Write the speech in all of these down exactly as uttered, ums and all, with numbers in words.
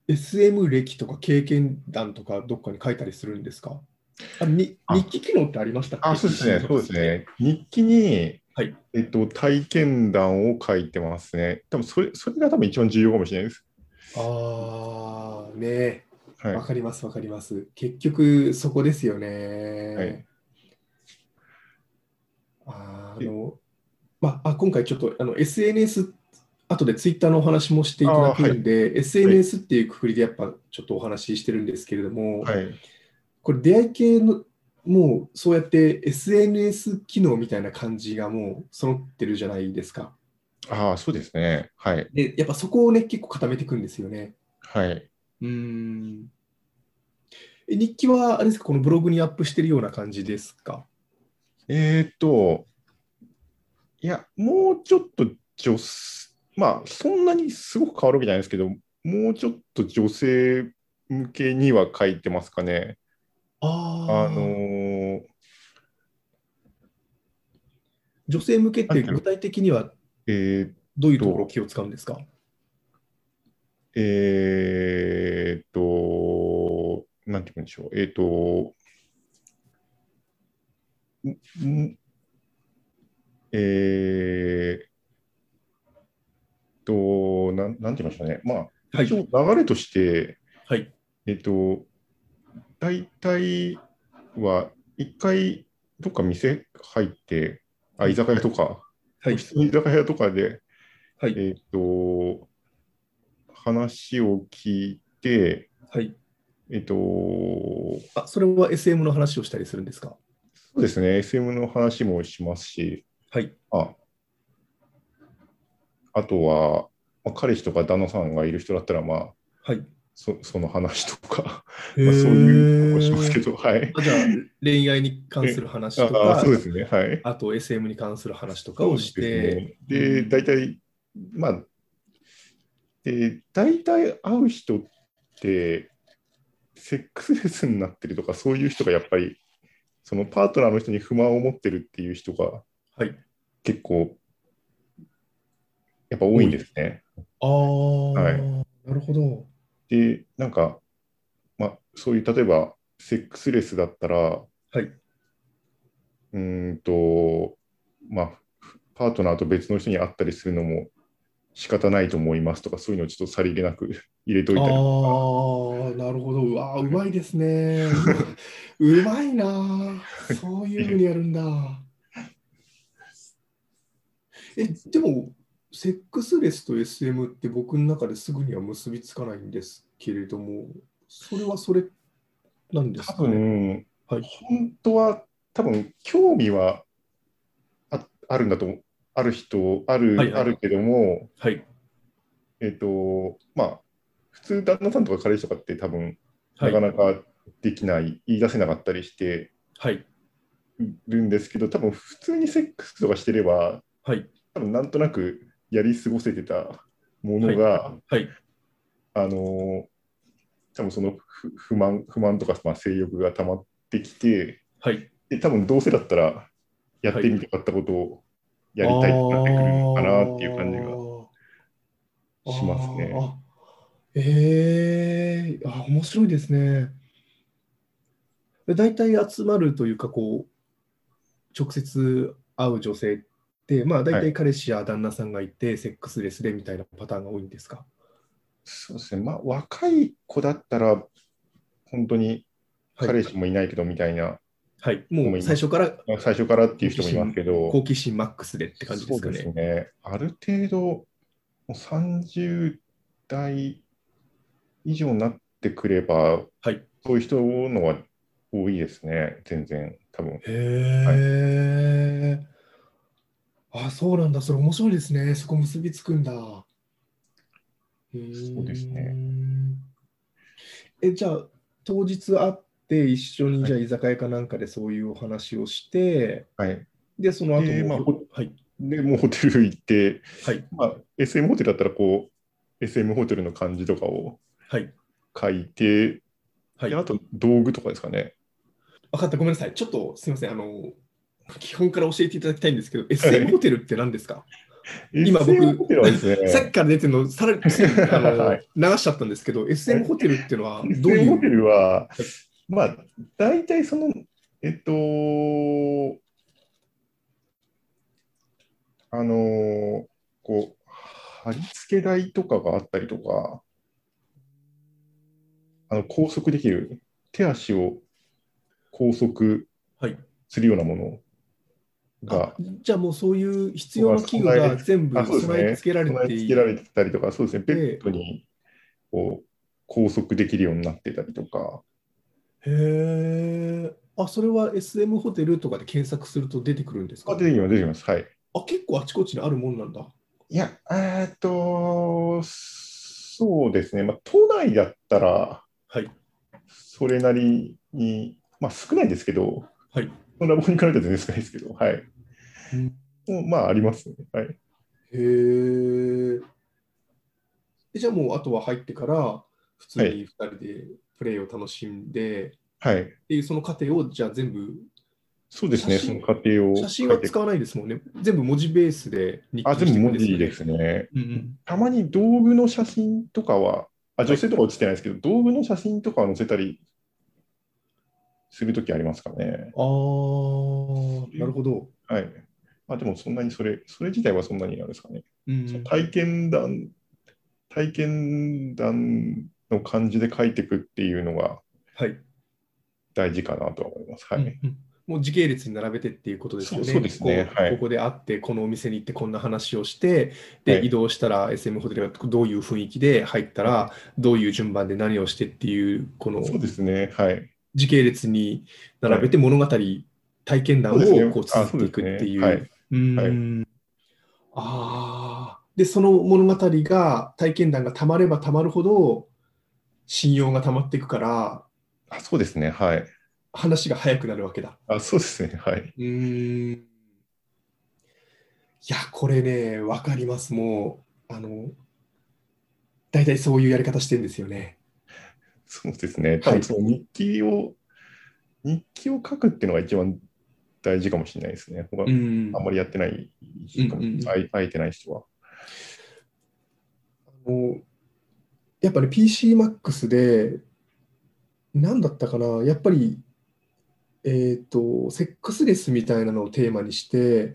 エスエム 歴とか経験談とかどっかに書いたりするんですか？あ、に、日あ、 記機能ってありましたっあ、 け？ そうですピーシーね、 のそう時って。 ですね。日記に、 はい。 えっと、体験談を書いてますね。多分それ、それが多分一番重要かもしれないです。 ああ、ね。 はい。 わかります、わかります。結局、そこですよはい。 ね。あーあえの、まあ、あ、今回ちょっとあの エスエヌエス、後でツイッターのお話もしていただああ、はい。 くんで、 はい。 エスエヌエス っていうくくりでやっぱちょっとお話ししてるんですけれども、 はい。 これ出会い系の、もうそうやって エスエヌエス 機能みたいな感じがもう揃ってるじゃないですか。 ああ、そうですね。はい。 で、やっぱそこをね、結構固めていくんですよね。 はい。 うーん。え日記は、あれですか、このブログにアップしてるような感じですか？ えーっと、いや、もうちょっと女性、まあ、そんなにすごく変わるわけじゃないですけど、もうちょっと女性向けには書いてますかね。あのああーー、女性向けっなんていうの、 て具体的にはえーっどういうところをと、 気を使うんですか？ えーっと、なんていうんでしょう。えーっと、んえーっと、なん、なんて言いましたね。まあ、 はい、 一応流れとして、 はい、 えーっと、大体は一回どっか店入って、あ、 はい、 居酒屋とか、 はい、 普通に居酒屋とかで、 はい、 えっと、話を聞いて、 はい。 えっと、そあ、それは エスエム の話をしたりするんですか？ うですね、エスエム の話もしますし、 はい、 あ、あとは、まあ、彼氏とか旦那さんがいる人だったら、まあ、 はい。 そ、その話とか、 へまあ、そういうのもしますけえ。 ど、はい。 あ、じゃあ、恋愛に関すえ、 る話とああ、そうか、 ですね、はい。 あと エスエム に関する話とかをそうして、 ですね。 うで、大ん、 体、まあ、で、大体会う人って、セックスレスになってるとか、そういう人がやっぱり、そのパートナーの人に不満を持ってるっていう人がはい、 結構、やっぱ多いんで多い。 すね。 あはい。 あ、なるほど。 で、なんか、まあ、そういう、例えば、セックスレスだったら、 はい。 うーんと、まあ、パートナーと別の人に会ったりするのも仕方ないと思いますとか、そういうのをちょっとさりげなく入れとあいたりとか、 あ、なるほど。うわあ、うまいですね。うま、うまいなあ。そういうふうにやるんだ。え、でも、セックスレスと エスエム って僕の中ですぐには結びつかないんですけれども、それはそれなんで多すかね。 分、 はい。 本当は、多分、興味はあ、あるんだと、ある人、ある、 はいはい。 あるけども、 はい。 えっと、まあ、普通、旦那さんとか彼氏とかって多分、 はい。 なかなかできない、言い出せなかったりしてはい。 るんですけど、多分、普通にセックスとかしてれば、 はい。 多分、なんとなくやり過ごせてたもはい。 のが、 はい。 あの、多分その不不満、不満とか、まあ、性欲が溜まってきて、 はい。 で、多分、どうせだったら、やっはい。 てみたかったことをやありたいってなってくるのかなっていう感じがあ。あしますね。 あ。あ、ええ、あ、面白いですね。で大体集まるというか、こう、直接会う女性って、まあ大はい。 体彼氏や旦那さんがいて、セックスレスでみたいなパターンが多いんですか？ そうですね。まあ、若い子だったら、本当にはい。 彼氏もいないけどみたいなはい。もう子もいます。 最初からまあ最初からっていう好奇人もいます心、好けど、 奇心マックスでって感じでそうですかね。 すね。ある程度、もうさんじゅう代以上になってくれば、 はい。 そういう人のは多いですね。全然、多分。はい。 へえ。あ、そうなんだ。それ面白いですね。そこ結びつくんだ。うーそうですね。 ん。え、じゃあ、当日会って一緒にはい。 じゃあ居酒屋かなんかでそういうお話をして、 はい。 で、その後で、まあ、 もふ、 ほはい、 で、もうホテル行って、 はい、 まあ、エスエム ホテルだったら、こう、エスエム ホテルの感じとかをはい、 書いて、で、 はい。 あと道具とかですかね。 分かった、ごめんなさい。ちょっとすみません。あの、基本から教えていただきたいんですけど、 はエスエム ホい。 テルって何ですか？ 今エスエム ホ僕、 テルはですさっきね、 から出てるの、さらについあのはい。 流しちゃったんですけど、エスエム ホテルっていうのはどうエスエム ホテいう、 ルは、 はい、 まあ、大体その、えっと、あのーこう、貼り付け台とかがあったりとか、あの拘束できる、手足を拘束はい。 するようなものあ、 が、 じゃあもうそういう必とか要な器具備え、 が全あ、 部そうですね、 備え付けられ備えてい付けられてたりとか、そうですね、ベッて、 ドにこう拘束できるようになってたりとか、 へえ、あ、それは エスエム ホテルとかで検索すると出てくるんですあ、 か？ 出てきます、出てきます。はい。 あ、結構あちこちにあるもんなんだ。 いや、えーっと、そうですね、まあ、都内だったら、 はい。 それなりに、まあ、少ないですけど、 はい。 そんな僕に比べたら全然少ないですけど、はい。 うん、 もうまあ、ありますね。はい。 へえ。でじゃあもうあとは入ってから普通はい。 にふたりでプレイを楽しんではい。 っていうその過程をじゃあ全部そうですね、その写真、 過程を写真書いて、 は使わないですもんね。全部文字ベースで日あ、 記にしていくん全部文ですよね。 字ですね。 うんうん。 たまに道具の写真とかは、あ、 はい。 女性とか写ってないですけど、道具の写真とかは載せたりするときありますかね。 ああ、なるほど。 はい。まあ、でもそんなにそれ、それ自体はそんなにあれですかね。 うん。 その体験談、体験談の感じで書いていくっていうのがはい。 大事かなとは思います。はい。 うんうん。もう時系列に並べてっていうことですそう、そうでよね。 すね。 こう、 はい。 ここで会って、このお店に行って、こんな話をして、で、移はい。 動したら エスエム ホテルがどういう雰囲気で入ったら、 はい。 どういう順番で何をしてっていう、こそうのですね。はい。 時系列に並べてはい。 物語、体験談そうですね。 をこうあ、 綴っていくってそうですね。 いう。 はい。 うはい。 ーん。ああ。で、その物語が、体験談がたまればたまるほど、信用がたまっていくから、 あ、そうですね。はい。 話が早くなるわけだ。 あ、そうですね。はい。 うーん。いや、これね、わかります。もう、あの、大体そういうやり方してんですよね。 そうですね。多はい。 分その日記を、日記を書くっていうのが一番大事かもしれないですね。他、 うん。 あんまりやってないうんう人かも、 んあい、あえてない人は。 うん。もうやっぱり ピーシーマックス で、何だったかな、やっぱり、えっと、セックスレスみたいなのをテーマにして、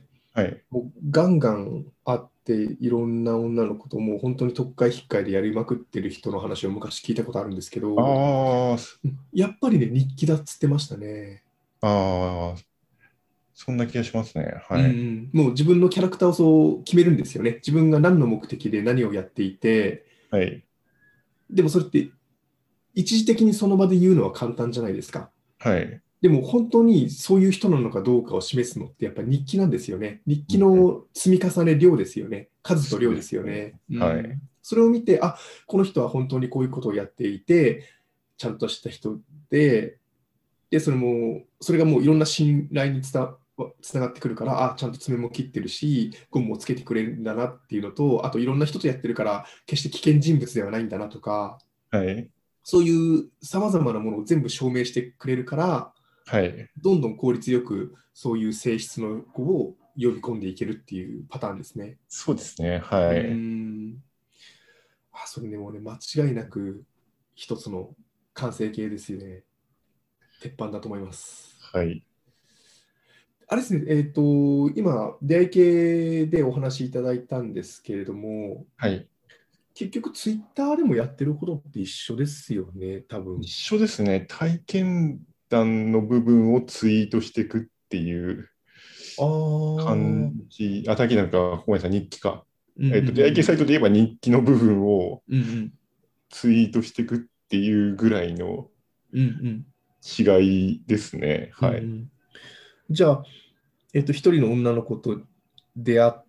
はい。 もうガンガン会って、いろんな女の子ともう本当に特会引っかいでやりまくってる人の話を昔聞いたことあるんですけど、 あうんやっぱりね、日記だっつってましたね。 あ、ああ、そんな気がしますね。 うんうはい。 ん、もう自分のキャラクターをそう決めるんですよね。自分が何の目的で何をやっていて、 はい。 でもそれって一時的にその場で言うのは簡単じゃないですか。 はい。 でも本当にそういう人なのかどうかを示すのってやっぱり日記なんですよね。日記うんうん、 の積み重ね量ですよね。数とそう量でですね。 すよね。うはい。 ん。それを見て、あ、この人は本当にこういうことをやっていて、ちゃんとした人で、で、それも、それがもういろんな信頼につたつながってくるから、あ、ちゃんと爪も切ってるし、ゴムもつけてくれるんだなっていうのと、あといろんな人とやってるから、決して危険人物ではないんだなとか、 はい。 そういうさまざまなものを全部証明してくれるから、 はい。 どんどん効率よくそういう性質の子を呼び込んでいけるっていうパターンですね。 そうですね。 うーはい。 ん。あ、それね、もうね、間違いなく一つの完成形ですよね。鉄板だと思います。 はい。 あれですね、えっと、今、出会い系でお話しいただいたんですけれども、 はい。 結局、ツイッターでもやってることって一緒ですよね、多一分。 緒ですね。体験談の部分をツイートしていくっていうああ、うん感じ。あ、体験談か、ごめんなさい、日記か。 うんうえっと、出会い系サイんトで言えば日記の部分をうんうんツイートしていくっていうぐらいのうんうん違いですね。 うんうはい。 ん。じゃあ、えっと、一人の女の子と出会って、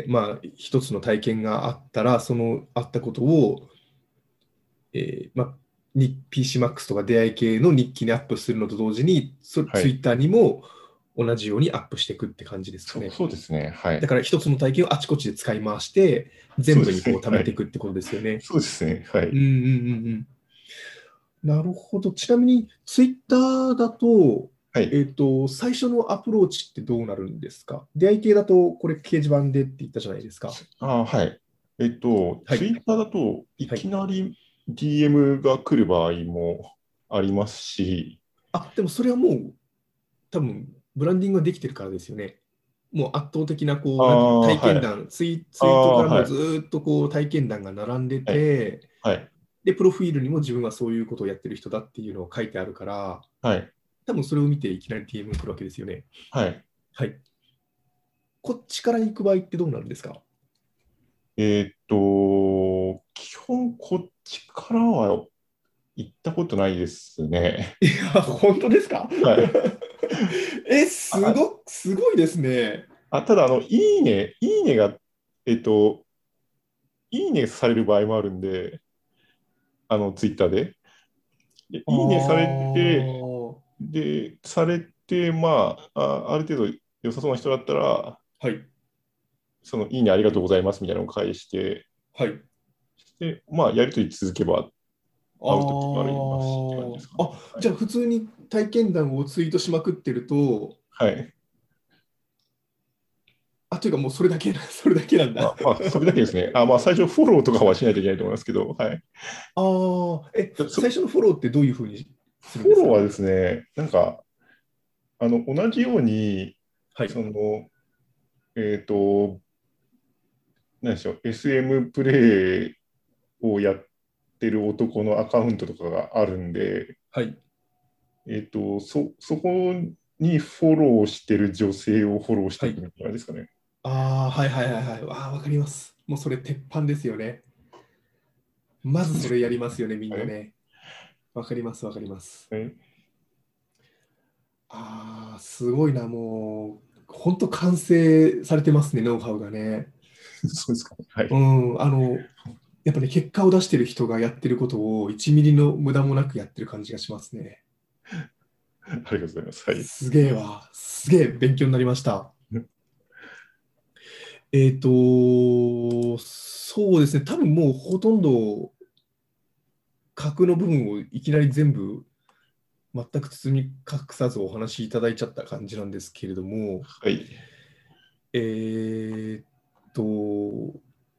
まあ、一つの体験があったら、そのあったことを、えーまあ、に ピーシーマックス とか出会い系の日記にアップするのと同時に、そはい。 ツイッターにも同じようにアップしていくって感じですかそう、 ね。 そうですね。はい。 だから一つの体験をあちこちで使い回して、全部にこうそうですね。 貯めていはい。 くってことですよね。 そうですね。はい。 うんうんうんうん。なるほど。ちなみに、ツイッターだと、 はい。 えっと、最初のアプローチってどうなるんですか？出会い系だと、これ掲示板でって言ったじゃないですか。 あー、はい。えっと、 はい。 ツイッターだといはい。 きなり ディーエム が来る場合もありますし、 あ、でもそれはもう、多分、ブランディングができてるからですよね。もう圧倒的な、こあう、なんていうの、 あ、 体はい。 験談、ツイ、ツイートかああ、 らもうはい。 ずーっとこう、体験談が並んではい。 て、 はい。 で、プロフィールにも自分はそういうことをやってる人だっていうのを書いてあるから、 はい。 多分それを見ていきなり ディーエム が来るわけですよね。 はい。 はい。こっちから行く場合ってどうなるんですか？ えーっと、基本こっちからは行ったことないですね。 いや、本当ですか？ はい。 え、すあ、 ご、すごいですね。 あ、ただ、あの、いいね、いいねが、えっと、いいねされる場合もあるんで、あの、ツイッターで。であいいねされて、 あ、 で、されて、まあ、あ、ある程度良さそうな人だったら、 はい、 その、いいねありがとうございますみたいなのを返して、 はい。 で、まあ、やりとり続けばあ会うときもありますしって感じですかあ、 ね。 あ、 はい。 じゃあ普通に体験談をツイートしまくってると、 はい。 あ、というかもうそれだけな、それだけなんだ。 あ、まあ、それだけですね。あ、まあ、最初フォローとかはしないといけないと思いますけど、はい。 ああ、え、最そ初のフォローってどういうふうにするんフォですか？ ローはですね、なんか、あの、同じように、 はい、 その、えっと、何でしょう、エスエム プレイをやってる男のアカウントとかがあるんで、 はい。 えっと、そ、そこにフォローしてる女性をフォローしてはい。 いくみたいなですかね。 ああ、はいはいはいはい。ああ、わかります。もうそれ鉄板ですよね。まずそれやりますよね、みんはい。 なね。わかりますわかります。 はい。 ああ、すごいな、もう、本当完成されてますね、ノウハウがね。 そうですかね。はうい。 ん、あの、やっぱね、結果を出してる人がやってることをいちミリの無駄もなくやってる感じがしますね。 ありがとうございます。はい。 すげえわ。すげえ勉強になりました。えっと、そうですね。多分もうほとんど核の部分をいきなり全部全く包み隠さずお話しいただいちゃった感じなんですけれども、 はい。 えっと、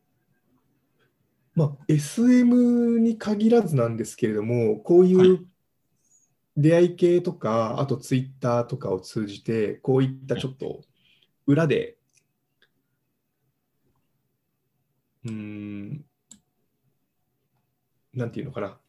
まあ、エスエム に限らずなんですけれども、こうはい。 いう出会い系とか、あとツイッターとかを通じて、こういったはい。 ちょっと裏で、うーん、なんていうのかな、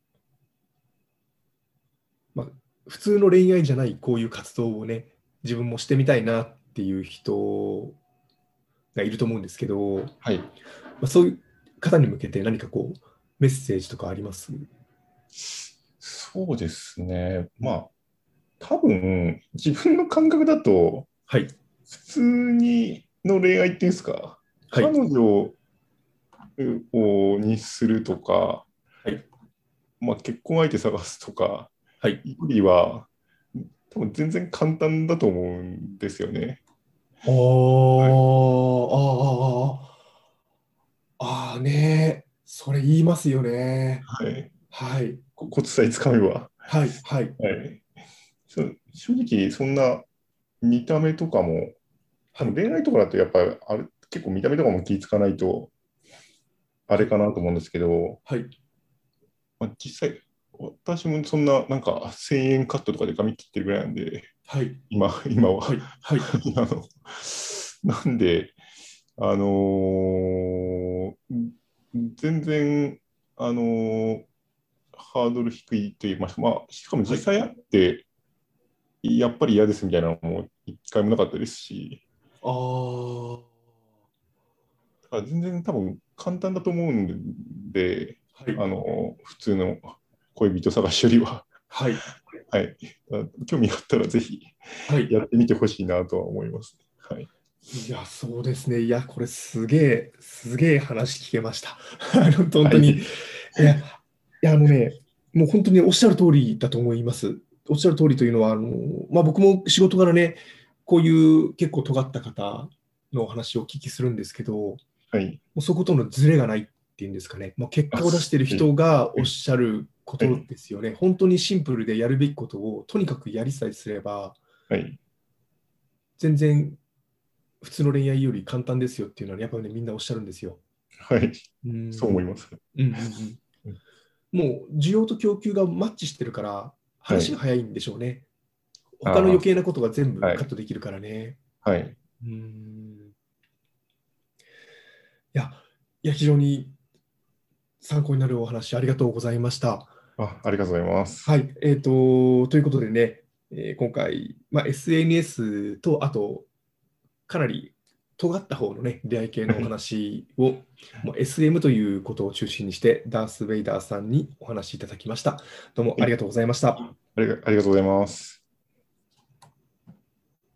まあ、普通の恋愛じゃないこういう活動をね、自分もしてみたいなっていう人がいると思うんですけど、まはい。 あ、そういう方に向けて何かこう、メッセージとかあります？ そうですね。 うん、 まあ、多分、自分の感覚だと、 はい、 普通にの恋愛っていうんですか、 はい、 彼女をにするとか、 はい、 まあ、結婚相手探すとかはい。 よりは、多分全然簡単だと思うんですよね。 あはい。 あ、ああ、ああ、ねえ、それ言いますよね。 はい。 はい、 こコツさえつかめば。 はい、はい、 はい。そ正直、そんな見た目とかも、多はい、 分恋愛とかだとやっぱりあれ、結構見た目とかも気ぃつかないと、あはい、 れかなと思うんですけど、 はい、 まあ、実際、私もそんな、なんか、せんえんカットとかで髪切ってるぐらいなんで、 はい、 今、今は。 はい、はい。 あの、なんで、あのー全然、あのーハードル低いと言いますか、まあ、しかもはい。 実際会って、やっぱり嫌ですみたいなのも一回もなかったですし、 ああ、 だから全然多分簡単だと思うんで、 はい、 あのー普通の恋人探しよりは、 はい、 はい。興味があったらぜひはい。 やってみてほしいなとは思います。はい。 いや、そうですね。いや、これすげえ、すげえ話聞けました。あの、本当に。いはい。 や、いや、あのね、もう本当におっしゃる通りだと思います。おっしゃる通りというのは、あの、まあ、僕も仕事柄ね、こういう結構尖った方のお話をお聞きするんですけど、もはい。 うそことのズレがないっていうんですかね。もう結あ、 果を出しているはい。 人がおっしゃることですよね。本当にシンプルでやるべきことをとにかくやりさえすれば、 はい。 全然普通の恋愛より簡単ですよっていうのは、やっぱりね、みんなおっしゃるんですよ。 はい。 うん。 そう思います。 うんうんうん。もう需要と供給がマッチしてるから、 はい。 話が早いんでしょうね。他のあ余計なことが全あ、 部はい。 カットできるからね。 はい。 うん。いや、いや、非常に参考になるお話ありがとうございました。 あ、ありがとうございます。 はい。えっと、ということでね、えー今回、まあ、エスエヌエス と、あと、かなり尖った方のね、出会い系のおはい。 話を、もう エスエム ということを中心にして、ダース・ベイダーさんにお話しいただきました。どうもはい。 ありがとうございました。 ありが、ありがとうございます。